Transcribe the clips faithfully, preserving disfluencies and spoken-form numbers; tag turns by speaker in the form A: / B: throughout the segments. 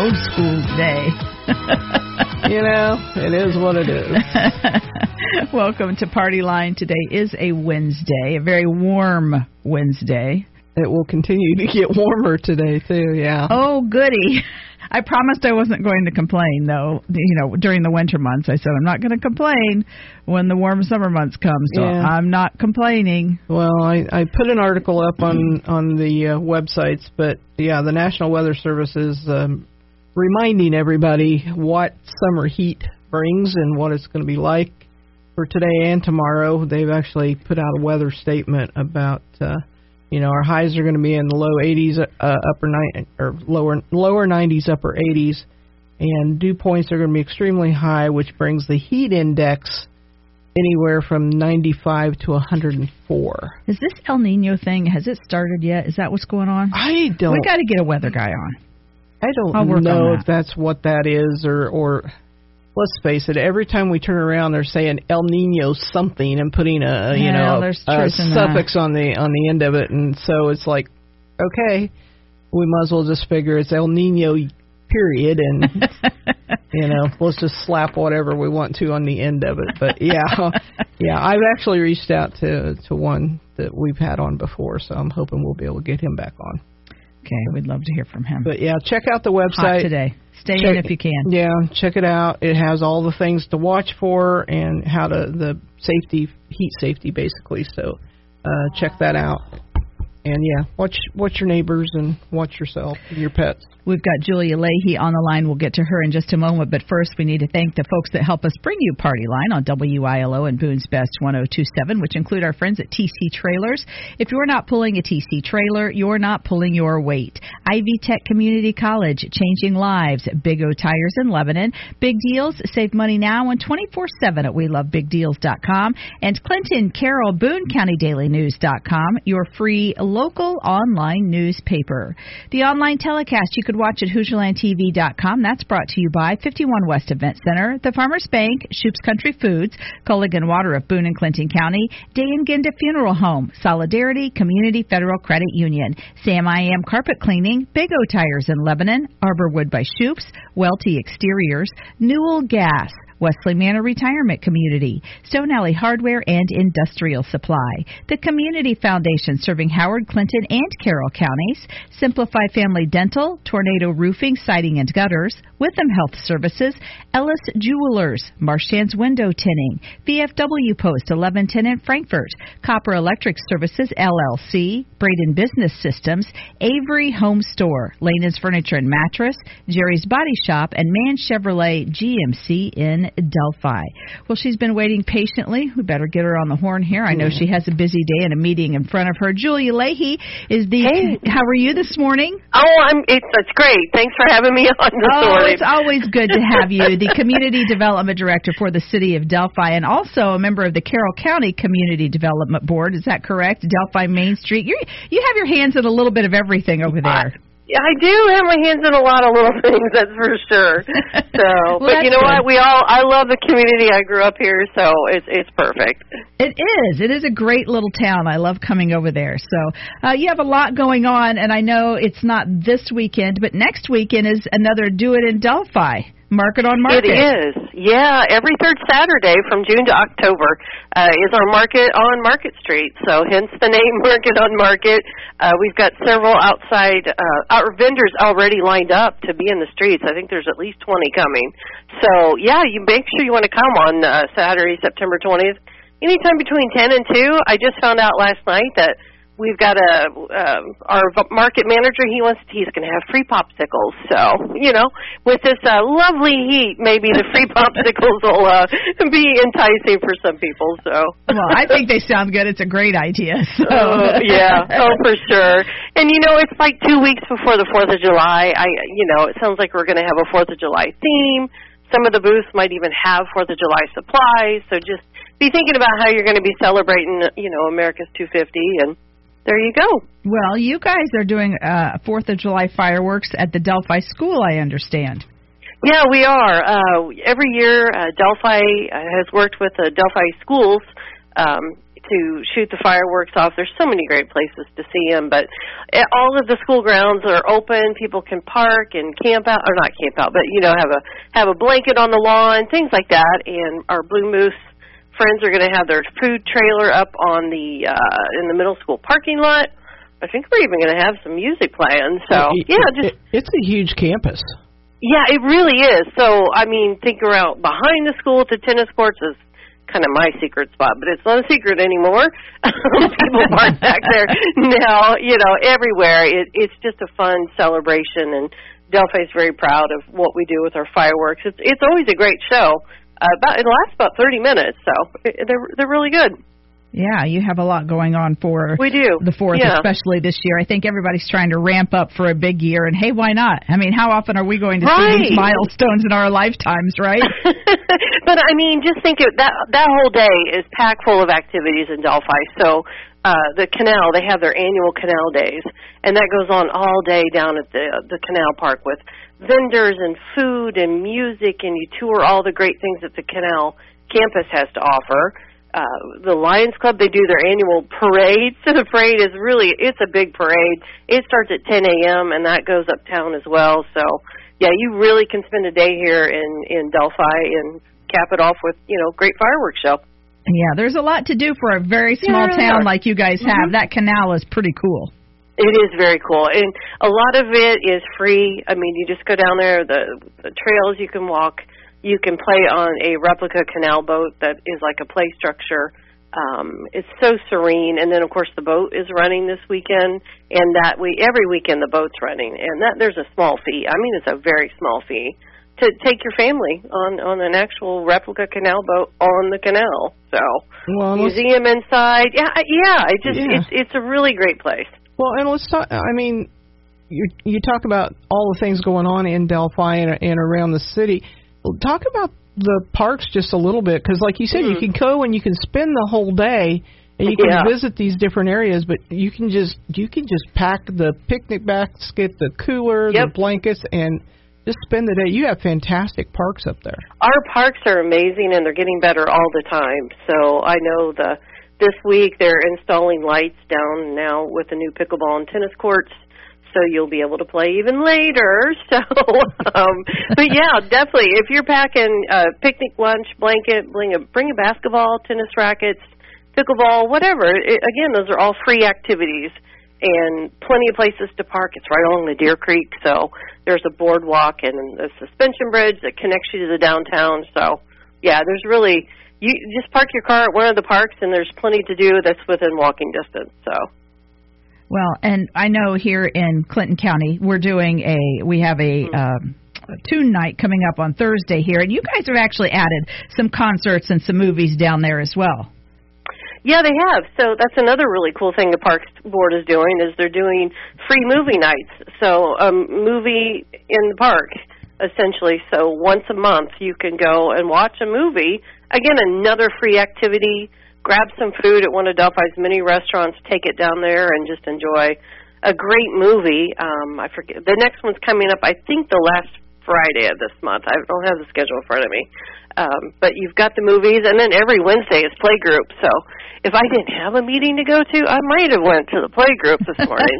A: school day.
B: You know, it is what it is.
A: Welcome to Party Line. Today is a Wednesday, a very warm Wednesday.
B: It will continue to get warmer today, too, yeah.
A: Oh, goody. I promised I wasn't going to complain, though. You know, during the winter months, I said I'm not going to complain when the warm summer months come, so yeah. I'm not complaining.
B: Well, I, I put an article up on, on the uh, websites, but, yeah, the National Weather Service is um, reminding everybody what summer heat brings and what it's going to be like for today and tomorrow. They've actually put out a weather statement about... Uh, You know, our highs are going to be in the low eighties, uh, upper ni- or lower lower nineties, upper eighties, and dew points are going to be extremely high, which brings the heat index anywhere from ninety-five to one hundred four.
A: Is this El Nino thing, has it started yet? Is that what's going on?
B: I don't.
A: We got to get a weather guy on.
B: I don't know if that's what that is, or or. Let's face it, every time we turn around, they're saying El Nino something and putting a, you
A: yeah,
B: know, a suffix
A: that.
B: on the on the end of it. And so it's like, okay, we might as well just figure it's El Nino, period. And, you know, let's just slap whatever we want to on the end of it. But, yeah, yeah, I've actually reached out to, to one that we've had on before, so I'm hoping we'll be able to get him back on.
A: Okay, we'd love to hear from him.
B: But, yeah, check out the website.
A: Hot today. Stay
B: check,
A: in if you can.
B: Yeah, check it out. It has all the things to watch for and how to, the safety, heat safety, basically. So uh, check that out. And, yeah, watch watch your neighbors and watch yourself and your pets.
A: We've got Julia Leahy on the line. We'll get to her in just a moment. But first, we need to thank the folks that help us bring you Party Line on W I L O and Boone's Best one oh two point seven, which include our friends at T C Trailers. If you're not pulling a T C trailer, you're not pulling your weight. Ivy Tech Community College, changing lives. Big O Tires in Lebanon. Big Deals, save money now and twenty-four seven at we love big deals dot com. And Clinton Carroll, Boone County Daily News dot com, your free local online newspaper. The online telecast you could watch at Hoosier Land T V dot com. That's brought to you by fifty-one West Event Center, the Farmers Bank, Shoop's Country Foods, Culligan Water of Boone and Clinton County, Day and Ginda Funeral Home, Solidarity Community Federal Credit Union, Sam I Am Carpet Cleaning, Big O Tires in Lebanon, Arborwood by Shoop's, Welty Exteriors, Newell Gas, Wesley Manor Retirement Community, Stone Alley Hardware and Industrial Supply, the Community Foundation serving Howard, Clinton, and Carroll counties, Simplify Family Dental, Tornado Roofing, Siding and Gutters, Witham Health Services, Ellis Jewelers, Marchand's Window Tinning, V F W Post eleven ten in Frankfort, Copper Electric Services, L L C, Braden Business Systems, Avery Home Store, Lanan's Furniture and Mattress, Jerry's Body Shop, and Mann Chevrolet G M C in Delphi. Well, she's been waiting patiently. We better get her on the horn here. I know she has a busy day and a meeting in front of her. Julia Leahy is the...
C: Hey.
A: How are you this morning?
C: Oh, I'm. It's, it's great. Thanks for having me on this
A: oh,
C: morning.
A: It's always good to have you, the Community Development Director for the City of Delphi, and also a member of the Carroll County Community Development Board. Is that correct? Delphi Main Street. You you have your hands in a little bit of everything over there.
C: Uh, Yeah, I do have my hands in a lot of little things, that's for sure. So,
A: well,
C: but you know
A: good.
C: what? We all, I love the community. I grew up here, so it's it's perfect.
A: It is. It is a great little town. I love coming over there. So, uh, you have a lot going on, and I know it's not this weekend, but next weekend is another Do It in Delphi. Market on Market.
C: It is. Yeah, every third Saturday from June to October uh, is our Market on Market Street. So hence the name Market on Market. Uh, we've got several outside uh, our vendors already lined up to be in the streets. I think there's at least twenty coming. So, yeah, you make sure you want to come on uh, Saturday, September twentieth. Anytime between ten and two. I just found out last night that we've got a uh, our market manager. He wants he's going to have free popsicles. So you know, with this uh, lovely heat, maybe the free popsicles will uh, be enticing for some people. So
A: well, I think they sound good. It's a great idea. So.
C: Uh, yeah, oh for sure. And you know, it's like two weeks before the Fourth of July. I you know, it sounds like we're going to have a Fourth of July theme. Some of the booths might even have Fourth of July supplies. So just be thinking about how you're going to be celebrating, you know, America's two fifty and. There you go.
A: Well, you guys are doing uh, Fourth of July fireworks at the Delphi School, I understand.
C: Yeah, we are. Uh, every year, uh, Delphi uh, has worked with the Delphi schools um, to shoot the fireworks off. There's so many great places to see them, but all of the school grounds are open. People can park and camp out, or not camp out, but, you know, have a have a blanket on the lawn, things like that. And our Blue Moose friends are going to have their food trailer up on the uh, in the middle school parking lot. I think we're even going to have some music playing. So,
B: it,
C: yeah, just
B: it, it's a huge campus.
C: Yeah, it really is. So, I mean, think around behind the school at the tennis courts is kind of my secret spot, but it's not a secret anymore. People park back there now, you know, everywhere. It, it's just a fun celebration, and Delphi's very proud of what we do with our fireworks. It's it's always a great show. Uh, about it lasts about thirty minutes, so it, they're they're really good.
A: Yeah, you have a lot going on for
C: we do.
A: the fourth,
C: yeah.
A: especially this year. I think everybody's trying to ramp up for a big year, and hey, why not? I mean, how often are we going to
C: right.
A: see these milestones in our lifetimes, right?
C: But, I mean, just think of that that whole day is packed full of activities in Delphi. So uh, the canal, they have their annual canal days, and that goes on all day down at the, the canal park with vendors and food and music, and you tour all the great things that the canal campus has to offer. Uh, the Lions Club, they do their annual parade. So the parade is really, it's a big parade. It starts at ten a.m. and that goes uptown as well. So, yeah, you really can spend a day here in, in Delphi and cap it off with, you know, great fireworks show.
A: Yeah, there's a lot to do for a very small
C: yeah,
A: town like you guys have.
C: Mm-hmm.
A: That canal is pretty cool.
C: It is very cool. And a lot of it is free. I mean, you just go down there, the, the trails you can walk. You can play on a replica canal boat that is like a play structure. Um, it's so serene. And then, of course, the boat is running this weekend. And that we every weekend the boat's running. And that there's a small fee. I mean, it's a very small fee to take your family on, on an actual replica canal boat on the canal. So,
B: well,
C: museum inside. Yeah, yeah. It just
B: yeah.
C: it's it's a really great place.
B: Well, and let's talk. I mean, you you talk about all the things going on in Delphi and, and around the city. Talk about the parks just a little bit, because like you said, mm-hmm. you can go and you can spend the whole day and you can
C: yeah.
B: visit these different areas, but you can just you can just pack the picnic basket, the cooler,
C: yep.
B: the blankets, and just spend the day. You have fantastic parks up there.
C: Our parks are amazing, and they're getting better all the time. So I know the this week they're installing lights down now with the new pickleball and tennis courts. So you'll be able to play even later. So, um, but yeah, definitely. If you're packing a picnic lunch, blanket, bring a bring a basketball, tennis rackets, pickleball, whatever. It, again, those are all free activities and plenty of places to park. It's right along the Deer Creek, so there's a boardwalk and a suspension bridge that connects you to the downtown. So, yeah, there's really you just park your car at one of the parks, and there's plenty to do that's within walking distance. So.
A: Well, and I know here in Clinton County, we're doing a, we have a, um, a tune night coming up on Thursday here, and you guys have actually added some concerts and some movies down there as well.
C: Yeah, they have. So that's another really cool thing the Parks Board is doing, is they're doing free movie nights. So a um, movie in the park, essentially. So once a month you can go and watch a movie. Again, another free activity. Grab some food at one of Delphi's many restaurants, take it down there, and just enjoy a great movie. Um, I forget the next one's coming up. I think the last Friday of this month. I don't have the schedule in front of me, um, but you've got the movies, and then every Wednesday is playgroup. So if I didn't have a meeting to go to, I might have went to the playgroup this morning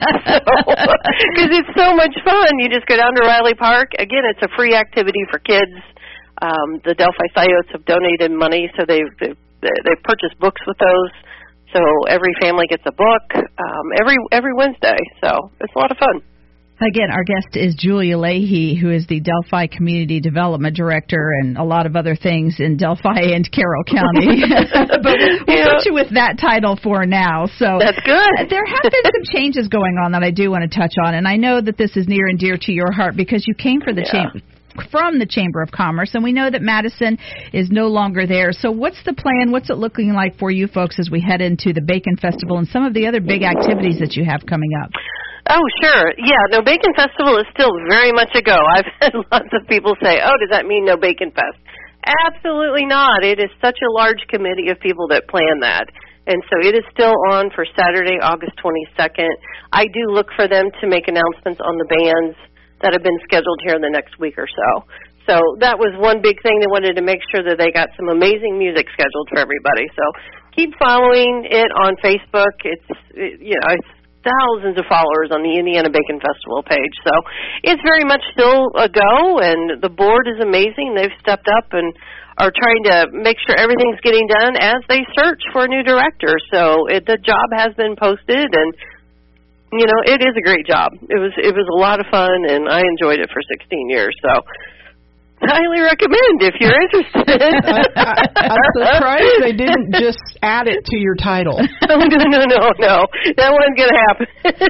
C: because it's so much fun. You just go down to Riley Park. Again, it's a free activity for kids. Um, the Delphi Sciotes have donated money, so they've, they've They purchase books with those, so every family gets a book um, every every Wednesday. So it's a lot of fun.
A: Again, our guest is Julia Leahy, who is the Delphi Community Development Director and a lot of other things in Delphi and Carroll County. But we'll
C: yeah.
A: put you with that title for now. So
C: that's good.
A: There have been some changes going on that I do want to touch on, and I know that this is near and dear to your heart because you came for the
C: yeah.
A: chamber. from the Chamber of Commerce, and we know that Madison is no longer there. So what's the plan? What's it looking like for you folks as we head into the Bacon Festival and some of the other big activities that you have coming up?
C: Oh, sure. Yeah, no, Bacon Festival is still very much a go. I've had lots of people say, oh, does that mean no Bacon Fest? Absolutely not. It is such a large committee of people that plan that. And so it is still on for Saturday, August twenty-second. I do look for them to make announcements on the bands that have been scheduled here in the next week or so. So that was one big thing. They wanted to make sure that they got some amazing music scheduled for everybody. So keep following it on Facebook. It's, it, you know, it's thousands of followers on the Indiana Bacon Festival page. So it's very much still a go, and the board is amazing. They've stepped up and are trying to make sure everything's getting done as they search for a new director. So it, the job has been posted, and you know, it is a great job. It was it was a lot of fun, and I enjoyed it for sixteen years. So highly recommend if you're interested.
B: I, I, I'm surprised they didn't just add it to your title.
C: No, no, no, no, no. That wasn't going to happen.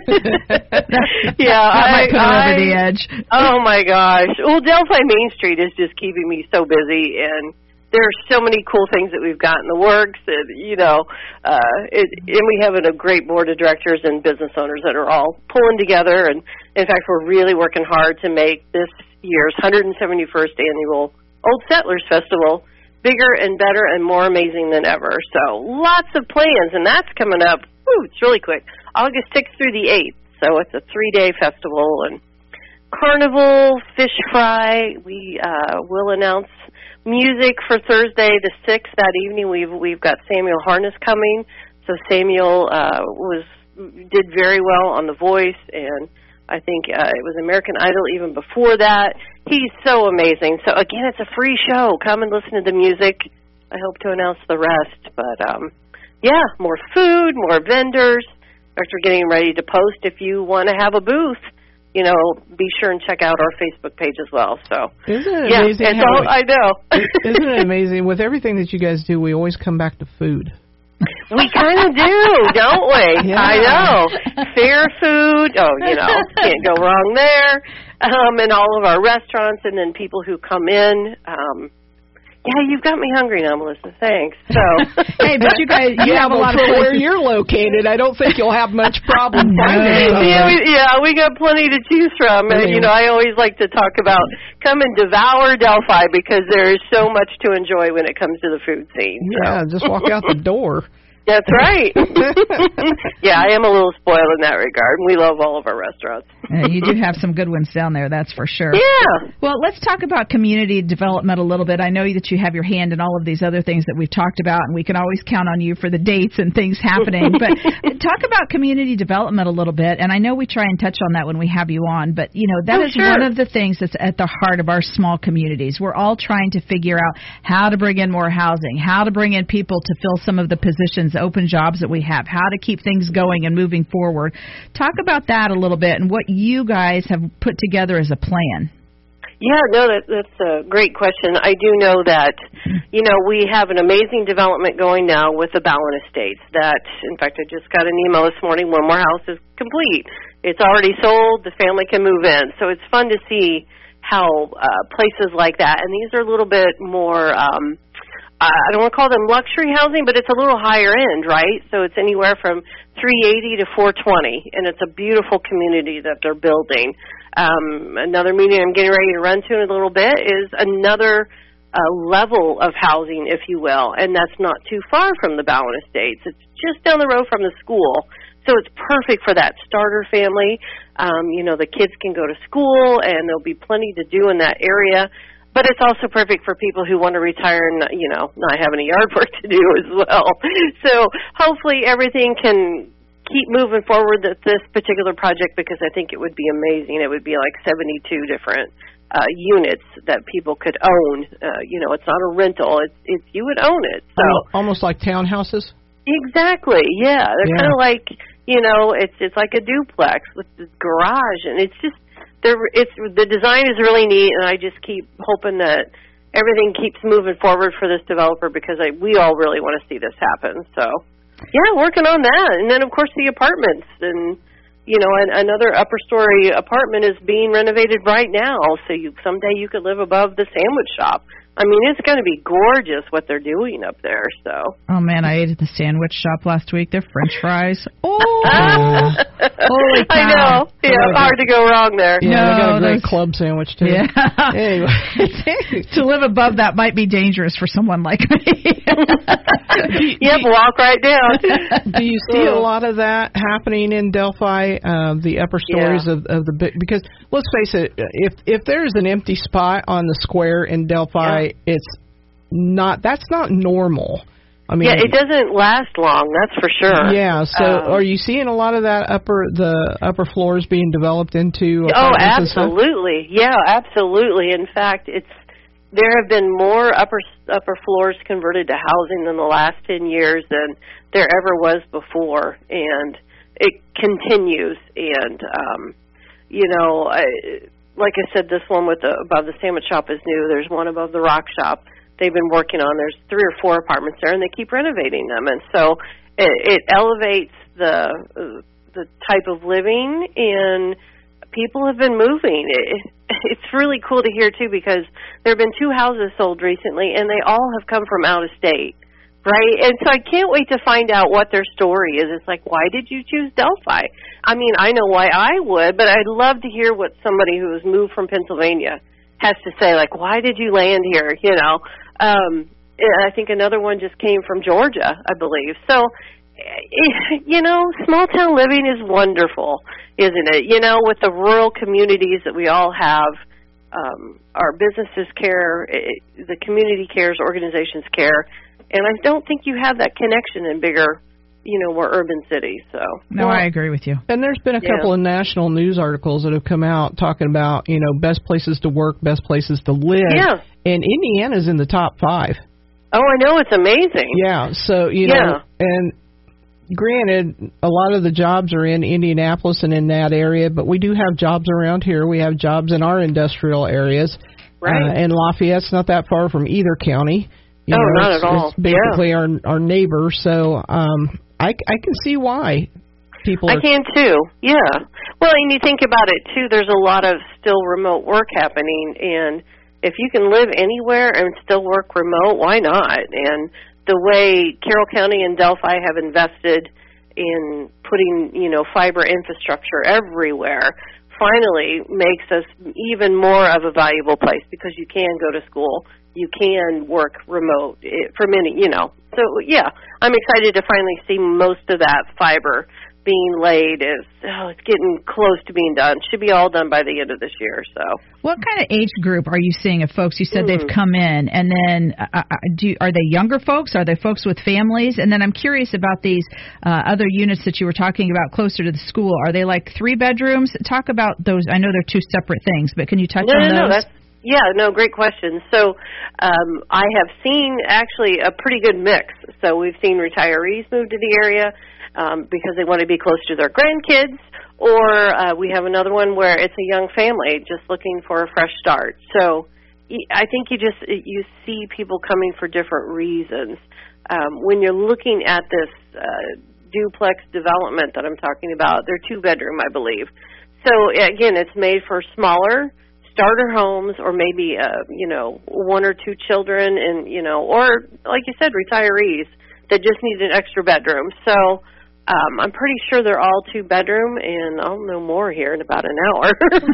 C: Yeah,
A: that
C: I,
A: might put it
C: I,
A: over the edge.
C: Oh my gosh. Well, Delphi Main Street is just keeping me so busy, and there are so many cool things that we've got in the works, and you know, uh, it, and we have a great board of directors and business owners that are all pulling together. And in fact, we're really working hard to make this year's one hundred seventy-first annual Old Settlers Festival bigger and better and more amazing than ever. So lots of plans, and that's coming up. Woo, it's really quick. August sixth through the eighth. So it's a three-day festival, and carnival, fish fry. We uh, will announce music for Thursday the sixth. That evening we've we've got Samuel Harness coming. So Samuel uh, was did very well on The Voice, and I think uh, it was American Idol even before that. He's so amazing. So again, it's a free show. Come and listen to the music. I hope to announce the rest. But um, yeah, more food, more vendors. We're getting ready to post. If you want to have a booth, you know, be sure and check out our Facebook page as well. So,
B: isn't it
C: yeah,
B: amazing?
C: It's
B: how
C: all,
B: we,
C: I know.
B: Isn't it amazing? With everything that you guys do, we always come back to food.
C: We kind of do, don't we?
B: Yeah.
C: I know. Fair food. Oh, you know, can't go wrong there. Um, and all of our restaurants, and then people who come in. Um, yeah, you've got me hungry now, Melissa. Thanks. So,
A: hey, but you guys, you
B: yeah,
A: have a lot of
B: for
A: places.
B: where you're located, I don't think you'll have much problem
A: No.
B: finding something.
C: yeah, we, yeah, we got plenty to choose from. And, you know, I always like to talk about come and devour Delphi, because there is so much to enjoy when it comes to the food scene. So.
B: Yeah, just walk out the door.
C: That's right. Yeah, I am a little spoiled in that regard. We love all of our restaurants.
A: Uh, you do have some good ones down there, that's for sure.
C: Yeah.
A: Well, let's talk about community development a little bit. I know that you have your hand in all of these other things that we've talked about, and we can always count on you for the dates and things happening. But talk about community development a little bit, and I know we try and touch on that when we have you on, but, you know, that
C: oh,
A: is
C: sure.
A: one of the things that's at the heart of our small communities. We're all trying to figure out how to bring in more housing, how to bring in people to fill some of the positions, open jobs that we have, how to keep things going and moving forward. Talk about that a little bit and what you guys have put together as a plan.
C: Yeah, no, that, that's a great question. I do know that, you know, we have an amazing development going now with the Ballin Estates that, in fact, I just got an email this morning, one more house is complete. It's already sold. The family can move in. So it's fun to see how uh, places like that, and these are a little bit more, um, I don't want to call them luxury housing, but it's a little higher end, right? So it's anywhere from three eighty to four twenty, and it's a beautiful community that they're building. Um, another meeting I'm getting ready to run to in a little bit is another uh, level of housing, if you will, and that's not too far from the Ballin Estates. It's just down the road from the school, so it's perfect for that starter family. Um, you know, the kids can go to school, and there'll be plenty to do in that area. But it's also perfect for people who want to retire and, you know, not have any yard work to do as well. So hopefully everything can keep moving forward with this particular project, because I think it would be amazing. It would be like seventy-two different uh, units that people could own. Uh, you know, it's not a rental. It's, it's you would own it. So
B: almost like townhouses?
C: Exactly, yeah. They're
B: Yeah.
C: kind of like, you know, it's it's like a duplex with the garage, and it's just, There, it's the design is really neat, and I just keep hoping that everything keeps moving forward for this developer, because I, we all really want to see this happen. So, yeah, working on that, and then of course the apartments, and you know, an, another upper story apartment is being renovated right now. So you someday you could live above the sandwich shop. I mean, it's going to be gorgeous what they're doing up there. So.
A: Oh man, I ate at the sandwich shop last week. Their French fries. Oh, holy cow!
C: I know. Yeah,
B: Oh,
C: hard to go wrong there.
B: Yeah,
A: No,
B: they got a great
A: those-
B: club sandwich, too.
A: Yeah.
B: Anyway.
A: To live above that might be dangerous for someone like me.
C: Yep, walk right down.
B: Do you see a lot of that happening in Delphi, uh, the upper stories
C: Yeah.
B: of, of the big? Because let's face it, if if there's an empty spot on the square in Delphi,
C: Yeah.
B: it's not. That's not normal. I mean,
C: yeah, it doesn't last long, that's for sure.
B: Yeah, so
C: um,
B: are you seeing a lot of that upper the upper floors being developed into?
C: Oh, absolutely. Yeah, absolutely. In fact, it's there have been more upper upper floors converted to housing in the last ten years than there ever was before, and it continues. And um, you know, I, like I said, this one with the above the sandwich shop is new. There's one above the rock shop they've been working on. There's three or four apartments there, and they keep renovating them. And so it, it elevates the uh, the type of living, and people have been moving. It, it's really cool to hear, too, because there have been two houses sold recently, and they all have come from out of state, right? And so I can't wait to find out what their story is. It's like, why did you choose Delphi? I mean, I know why I would, but I'd love to hear what somebody who has moved from Pennsylvania has to say, like, why did you land here, you know? Um, I think another one just came from Georgia, I believe. So, you know, small-town living is wonderful, isn't it? You know, with the rural communities that we all have, um, our businesses care, it, the community cares, organizations care, and I don't think you have that connection in bigger, you know, more urban cities. So
A: No, well, I agree with you.
B: And there's been a
C: yeah.
B: couple of national news articles that have come out talking about, you know, best places to work, best places to live.
C: Yeah.
B: And Indiana's in the top five.
C: Oh, I know. It's amazing.
B: Yeah. So, you
C: yeah.
B: know, and granted, a lot of the jobs are in Indianapolis and in that area, but we do have jobs around here. We have jobs in our industrial areas.
C: Right.
B: Uh, and Lafayette's not that far from either county. You
C: oh,
B: know,
C: not
B: it's,
C: at all.
B: It's basically
C: yeah.
B: our our neighbor. So um, I, I can see why people are...
C: I can, too. Yeah. Well, and you think about it, too, there's a lot of still remote work happening, and if you can live anywhere and still work remote, why not? And the way Carroll County and Delphi have invested in putting, you know, fiber infrastructure everywhere finally makes us even more of a valuable place because you can go to school, you can work remote for many, you know. So, yeah, I'm excited to finally see most of that fiber being laid. Is oh, it's getting close to being done. Should be all done by the end of this year. So,
A: what kind of age group are you seeing of folks? You said mm. they've come in, and then uh, do are they younger folks? Are they folks with families? And then I'm curious about these uh, other units that you were talking about closer to the school. Are they like three bedrooms? Talk about those. I know they're two separate things, but can you touch
C: no,
A: on
C: no,
A: those?
C: No, that's, yeah, no, great question. So um, I have seen actually a pretty good mix. So we've seen retirees move to the area um, because they want to be close to their grandkids, or uh, we have another one where it's a young family just looking for a fresh start. So I think you just you see people coming for different reasons. Um, when you're looking at this uh, duplex development that I'm talking about, they're two-bedroom, I believe. So, again, it's made for smaller starter homes, or maybe, uh, you know, one or two children, and, you know, or, like you said, retirees that just need an extra bedroom. So um, I'm pretty sure they're all two-bedroom, and I'll know more here in about an hour.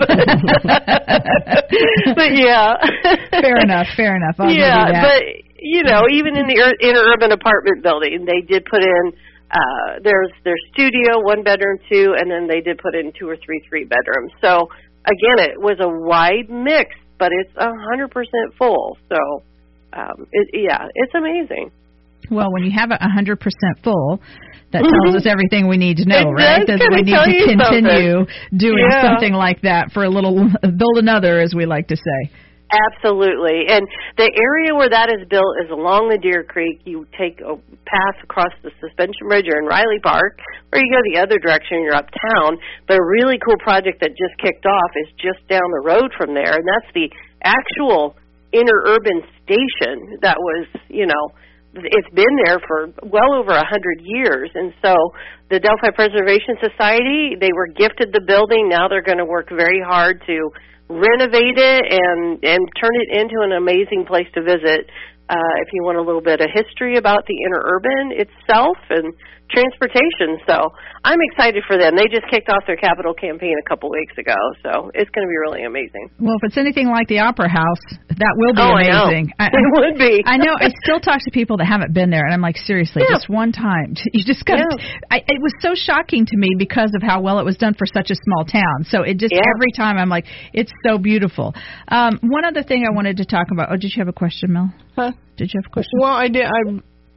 C: but, but, yeah.
A: Fair enough, fair enough. I'll
C: yeah,
A: give you that.
C: But, you know, even in the ur- interurban apartment building, they did put in, uh, there's their studio, one bedroom, two, and then they did put in two or three three-bedrooms. So, again, it was a wide mix, but it's one hundred percent full. So, um, it, yeah, it's amazing.
A: Well, when you have it one hundred percent full, that tells us everything we need to know,
C: it
A: right?
C: Does
A: that we need to continue
C: something.
A: doing
C: yeah.
A: something like that for a little, build another, as we like to say.
C: Absolutely. And the area where that is built is along the Deer Creek. You take a path across the suspension bridge, you're in Riley Park, or you go the other direction, you're uptown. But a really cool project that just kicked off is just down the road from there, and that's the actual interurban station that was, you know, it's been there for well over a hundred years. And so the Delphi Preservation Society, they were gifted the building. Now they're going to work very hard to renovate it and and turn it into an amazing place to visit. Uh, if you want a little bit of history about the interurban itself and transportation. So I'm excited for them. They just kicked off their capital campaign a couple weeks ago, so it's going to be really amazing.
A: Well, if it's anything like the Opera House, that will be
C: oh,
A: amazing.
C: I know. I, it would be.
A: I know. I still talk to people that haven't been there, and I'm like, seriously,
C: yeah.
A: just one time. You just got.
C: Yeah.
A: I, it was so shocking to me because of how well it was done for such a small town. So it just
C: yeah.
A: every time I'm like, it's so beautiful. Um, one other thing I wanted to talk about. Oh, did you have a question, Mel?
B: Huh?
A: Did you have a question?
B: Well, I did. I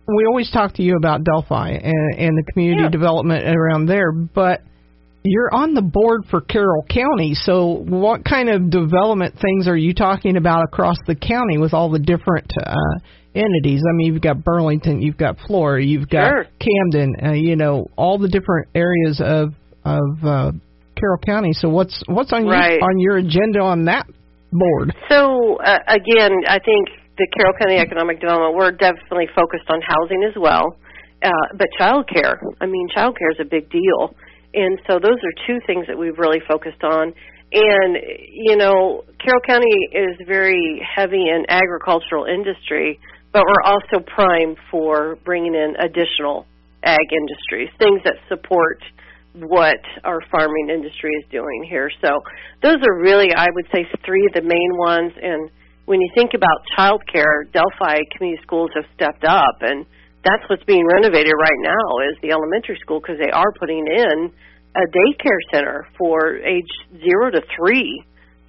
B: we always talk to you about Delphi and, and the community
C: yeah.
B: development around there, but you're on the board for Carroll County, so what kind of development things are you talking about across the county with all the different uh, entities? I mean, you've got Burlington, you've got Flora, you've got
C: sure.
B: Camden, uh, you know, all the different areas of of uh, Carroll County. So what's what's on
C: right.
B: your on your agenda on that board?
C: So uh, again, I think the Carroll County Economic Development, we're definitely focused on housing as well, uh, but child care. I mean, child care is a big deal. And so those are two things that we've really focused on. And, you know, Carroll County is very heavy in agricultural industry, but we're also primed for bringing in additional ag industries, things that support what our farming industry is doing here. So those are really, I would say, three of the main ones. And when you think about child care, Delphi Community Schools have stepped up, and that's what's being renovated right now is the elementary school, because they are putting in a daycare center for age zero to three.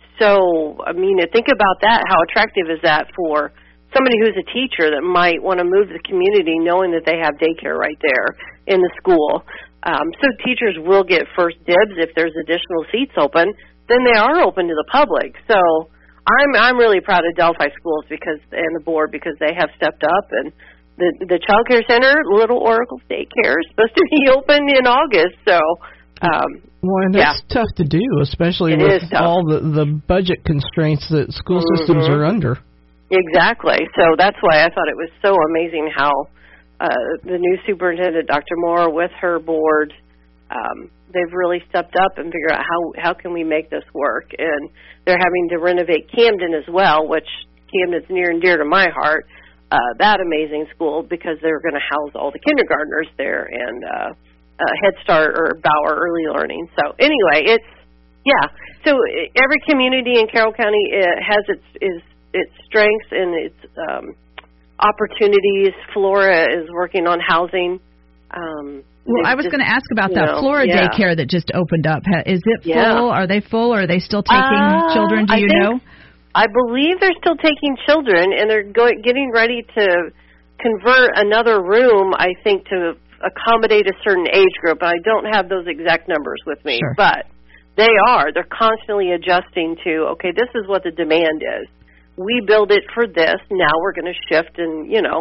C: So, I mean, think about that. How attractive is that for somebody who's a teacher that might want to move to the community knowing that they have daycare right there in the school? Um, so teachers will get first dibs if there's additional seats open. Then they are open to the public. So I'm I'm really proud of Delphi Schools because and the board because they have stepped up, and the the child care center, Little Oracle Daycare, is supposed to be open in August. So. Um,
B: well, and that's
C: yeah.
B: tough to do, especially
C: it
B: with all the, the budget constraints that school
C: mm-hmm.
B: systems are under.
C: Exactly. So that's why I thought it was so amazing how uh, the new superintendent, Doctor Moore, with her board, um, they've really stepped up and figured out how, how can we make this work. And they're having to renovate Camden as well, which Camden's near and dear to my heart, uh, that amazing school, because they're going to house all the kindergartners there and uh Uh, Head Start or Bauer Early Learning. So anyway, it's yeah. So every community in Carroll County uh, has its is its strengths and its um, opportunities. Flora is working on housing. Um,
A: well, I was going to ask about that
C: know,
A: Flora
C: yeah.
A: daycare that just opened up. Is it full?
C: Yeah.
A: Are they full? Or are they still taking
C: uh,
A: children? Do
C: I
A: you
C: think,
A: know?
C: I believe they're still taking children, and they're going getting ready to convert another room, I think, to accommodate a certain age group. I don't have those exact numbers with me,
A: sure.
C: but they are. They're constantly adjusting to, okay, this is what the demand is. We build it for this. Now we're going to shift, and, you know,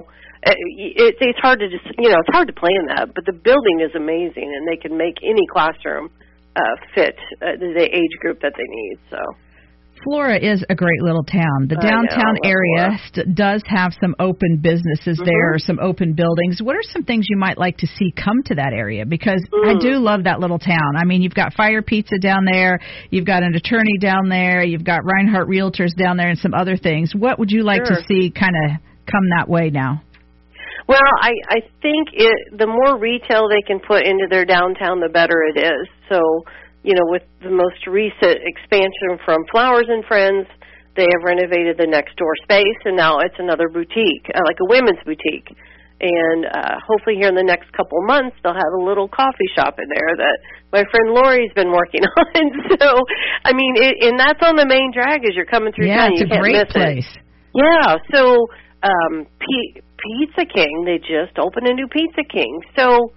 C: it, it's hard to just, you know, it's hard to plan that, but the building is amazing, and they can make any classroom uh, fit uh, the age group that they need, so.
A: Flora is a great little town. The downtown
C: know,
A: area st- does have some open businesses mm-hmm. there, some open buildings. What are some things you might like to see come to that area? Because mm. I do love that little town. I mean, you've got Fire Pizza down there, you've got an attorney down there, you've got Reinhardt Realtors down there, and some other things. What would you like
C: sure.
A: to see kind of come that way now?
C: Well, I, I think it, the more retail they can put into their downtown, the better it is. So, you know, with the most recent expansion from Flowers and Friends, they have renovated the next door space, and now it's another boutique, uh, like a women's boutique. And uh, hopefully here in the next couple months, they'll have a little coffee shop in there that my friend Lori's been working on. So, I mean, it, and that's on the main drag as you're coming through
A: yeah,
C: town.
A: Yeah, it's
C: you
A: a
C: can't
A: great
C: miss
A: place.
C: It. Yeah, so um, P- Pizza King, they just opened a new Pizza King. So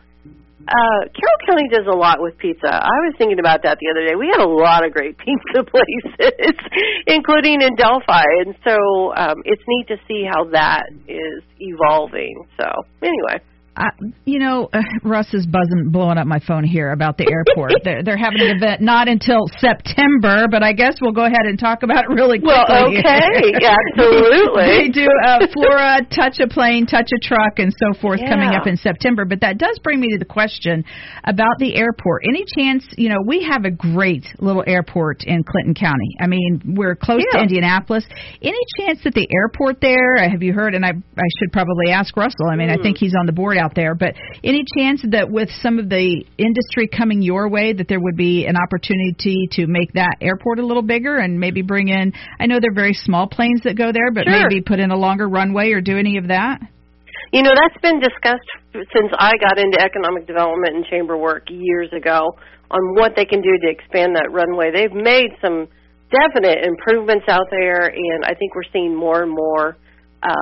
C: uh, Carroll County does a lot with pizza. I was thinking about that the other day. We had a lot of great pizza places, including in Delphi. And so um, it's neat to see how that is evolving. So anyway.
A: Uh, you know, uh, Russ is buzzing, blowing up my phone here about the airport. they're, they're having an event not until September, but I guess we'll go ahead and talk about it really quickly.
C: Well, okay, absolutely.
A: They do uh, Flora, Touch a Plane, Touch a Truck, and so forth
C: yeah.
A: coming up in September. But that does bring me to the question about the airport. Any chance, you know, we have a great little airport in Clinton County. I mean, we're close
C: yeah.
A: to Indianapolis. Any chance that the airport there, have you heard, and I, I should probably ask Russell, I mean, mm. I think he's on the board out there, but any chance that with some of the industry coming your way that there would be an opportunity to make that airport a little bigger and maybe bring in, I know they're very small planes that go there, but
C: sure.
A: maybe put in a longer runway or do any of that?
C: You know, that's been discussed since I got into economic development and chamber work years ago on what they can do to expand that runway. They've made some definite improvements out there, and I think we're seeing more and more Um,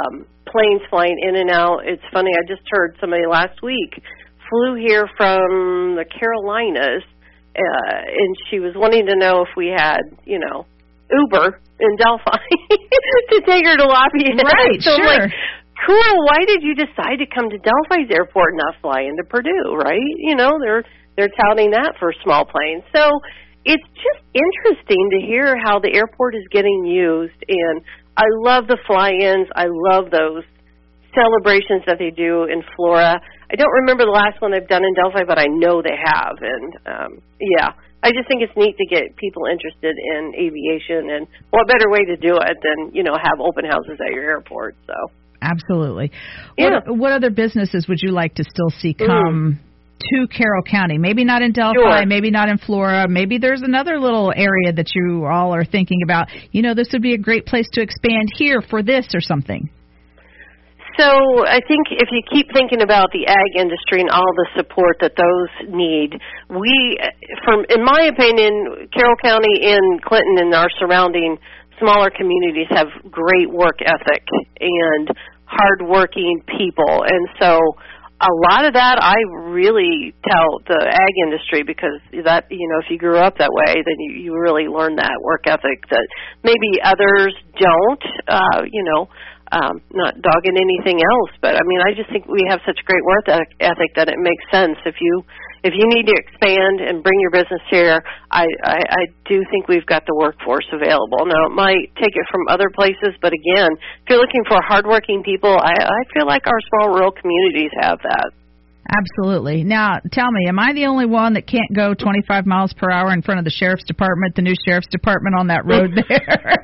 C: planes flying in and out. It's funny, I just heard somebody last week flew here from the Carolinas, uh, and she was wanting to know if we had, you know, Uber in Delphi to take her to Lafayette.
A: Right,
C: so
A: sure.
C: I'm like, cool, why did you decide to come to Delphi's airport and not fly into Purdue, right? You know, they're they're touting that for small planes. So it's just interesting to hear how the airport is getting used, and I love the fly-ins. I love those celebrations that they do in Flora. I don't remember the last one they've done in Delphi, but I know they have. And, um, yeah, I just think it's neat to get people interested in aviation, and what better way to do it than, you know, have open houses at your airport. So
A: absolutely.
C: Yeah.
A: What, what other businesses would you like to still see come mm. to Carroll County? Maybe not in Delphi,
C: sure.
A: maybe not in Flora. Maybe there's another little area that you all are thinking about. You know, this would be a great place to expand here for this or something.
C: So I think if you keep thinking about the ag industry and all the support that those need, we, from in my opinion, Carroll County and Clinton and our surrounding smaller communities have great work ethic and hardworking people. And so a lot of that I really tell the ag industry, because that, you know, if you grew up that way, then you, you really learn that work ethic that maybe others don't, uh, you know, Um, not dogging anything else, but I mean, I just think we have such great work ethic that it makes sense. If you if you need to expand and bring your business here, I, I, I do think we've got the workforce available. Now, it might take it from other places, but again, if you're looking for hardworking people, I, I feel like our small rural communities have that.
A: Absolutely. Now, tell me, am I the only one that can't go twenty-five miles per hour in front of the sheriff's department, the new sheriff's department on that road there?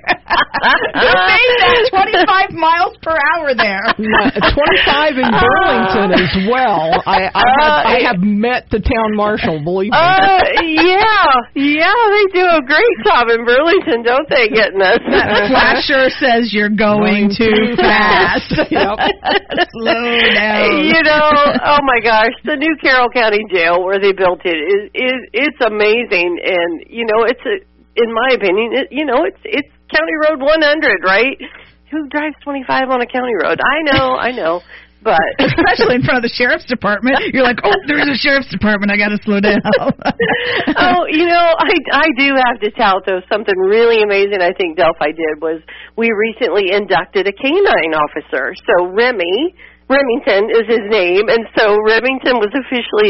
A: Who made that twenty-five miles per hour there?
B: twenty-five in Burlington as well. I, I, have, I have met the town marshal, believe me.
C: Uh, yeah, yeah, they do a great job in Burlington, don't they, getting us?
A: That flasher says you're going, going too fast.
B: Yep.
A: Slow down.
C: You know, oh my God. Gosh, the new Carroll County Jail where they built it is is it's amazing, and you know it's a, in my opinion, it, you know it's it's County Road one hundred, right? Who drives twenty-five on a county road? I know, I know, but
A: especially in front of the sheriff's department, you're like, oh, there's a sheriff's department, I got to slow down.
C: Oh, you know, I I do have to tout though something really amazing. I think Delphi did was we recently inducted a canine officer. So Remy. Remington is his name, and so Remington was officially,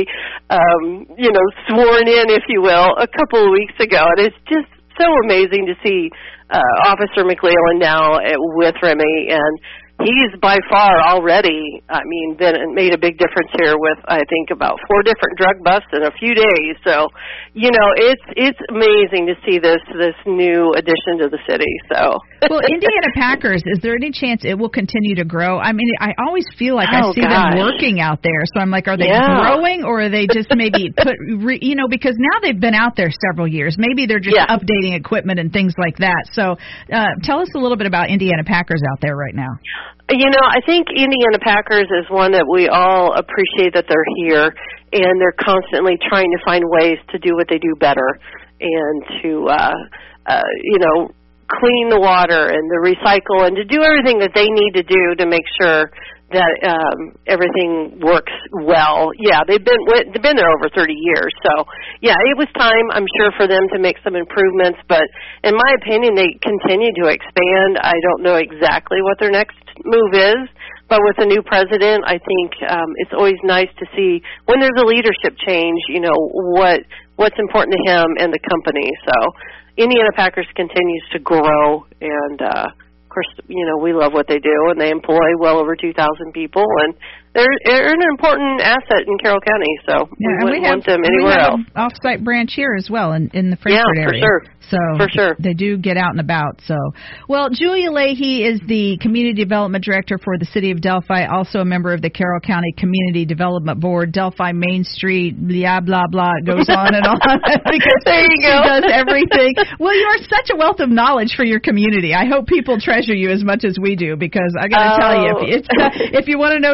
C: um, you know, sworn in, if you will, a couple of weeks ago, and it's just so amazing to see uh, Officer McLeland now with Remy, and he's by far already, I mean, been made a big difference here with, I think, about four different drug busts in a few days. So, you know, it's it's amazing to see this this new addition to the city. So,
A: well, Indiana Packers, is there any chance it will continue to grow? I mean, I always feel like
C: oh,
A: I see
C: gosh.
A: them working out there. So I'm like, are they
C: yeah.
A: growing, or are they just maybe put, re, you know, because now they've been out there several years. Maybe they're just
C: yeah.
A: updating equipment and things like that. So, uh, tell us a little bit about Indiana Packers out there right now.
C: You know, I think Indiana Packers is one that we all appreciate that they're here, and they're constantly trying to find ways to do what they do better and to, uh, uh, you know, clean the water and to recycle and to do everything that they need to do to make sure that um, everything works well. Yeah, they've been they've been there over thirty years, so yeah, it was time, I'm sure, for them to make some improvements. But in my opinion, they continue to expand. I don't know exactly what their next move is, but with a new president, I think um, it's always nice to see when there's a leadership change, you know, what what's important to him and the company. So Indiana Packers continues to grow, and uh, of course, you know, we love what they do, and they employ well over two thousand people, and they're, they're an important asset in Carroll County, so
A: yeah,
C: we wouldn't
A: we have,
C: want them anywhere
A: we have
C: else.
A: An off-site branch here as well in, in the Frankfort
C: yeah,
A: area.
C: for sure.
A: So
C: for sure.
A: they do get out and about. So, well, Julia Leahy is the Community Development Director for the City of Delphi, also a member of the Carroll County Community Development Board. Delphi Main Street, blah, blah, blah. It goes on and on. Because
C: there you
A: she
C: go.
A: does everything. Well, you are such a wealth of knowledge for your community. I hope people treasure you as much as we do, because I got to
C: oh.
A: tell you, if, it's, uh, if you want to know something,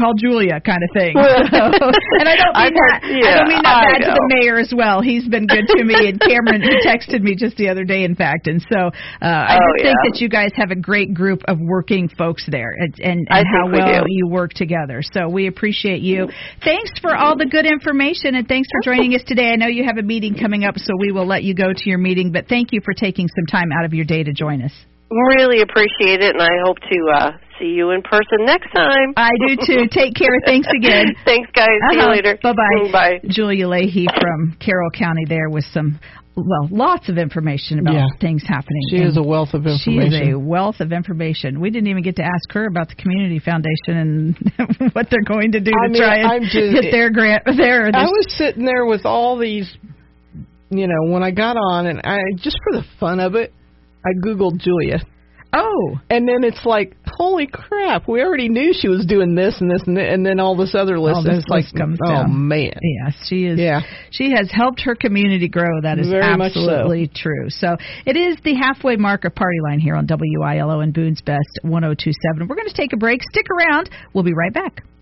A: call Julia kind of thing. So, and I don't mean that.
C: Yeah,
A: I don't mean that bad
C: I
A: to the mayor as well. He's been good to me. And Cameron, he texted me just the other day, in fact. And so uh, I
C: oh,
A: just think
C: yeah.
A: that you guys have a great group of working folks there, and, and,
C: I
A: and how
C: think we
A: well
C: do.
A: you work together. So we appreciate you. Thanks for all the good information, and thanks for joining us today. I know you have a meeting coming up, so we will let you go to your meeting. But thank you for taking some time out of your day to join us.
C: Really appreciate it, and I hope to uh, see you in person next time.
A: I do too. Take care. Thanks again.
C: Thanks, guys. See
A: Uh-huh.
C: you later.
A: Bye-bye.
C: Bye.
A: Julia Leahy from Carroll County there with some, well, lots of information about
B: Yeah.
A: things happening.
B: She
A: and
B: is a wealth of
A: She
B: information.
A: is a wealth of information. We didn't even get to ask her about the Community Foundation and what they're going to do to
B: I mean,
A: try and
B: I'm just-
A: hit their grant. There,
B: I was sitting there with all these, you know, when I got on, and I just for the fun of it, I Googled Julia.
A: Oh,
B: And then it's like, holy crap, we already knew she was doing this and this and, th- and then all this other list.
A: All
B: and
A: this
B: it's like,
A: list comes
B: oh,
A: down.
B: man.
A: yes, she is.
B: Yeah.
A: She has helped her community grow. That is
B: Very much so.
A: absolutely true. So it is the halfway mark of Party Line here on W I L O and Boone's Best one oh two point seven. We're going to take a break. Stick around. We'll be right back.